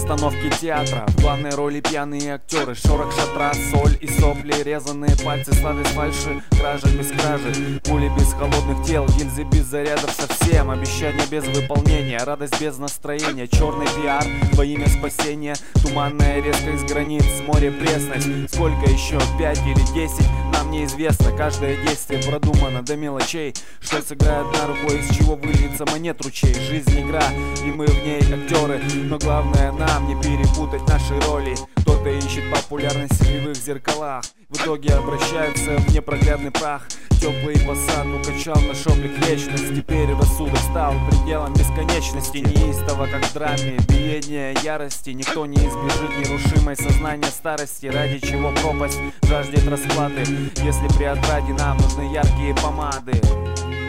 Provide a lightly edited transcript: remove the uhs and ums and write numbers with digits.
постановки театра. В главной роли пьяные актеры, шорох шатра, соль и сопли, резанные пальцы, сладость фальши, кража без кражи, пули без холодных тел, гильзы без зарядов совсем, обещания без выполнения, радость без настроения, черный пиар во имя спасения, туманная резко из границ, море пресность. Сколько еще, 5 или 10, нам неизвестно. Каждое действие продумано до мелочей, что сыграет на рукой, из чего выльется монет ручей. Жизнь игра, и мы в ней актеры, но главное нам не перепутать наши роли. Кто-то ищет популярность в кривых зеркалах, в итоге обращаются в непроглядный прах. Теплый посад укачал наш облик вечность, теперь рассудок стал пределом бесконечности. Неистово, как в драме, биение ярости, никто не избежит нерушимой сознания старости. Ради чего пропасть жаждет расплаты, если при отраде нам нужны яркие помады.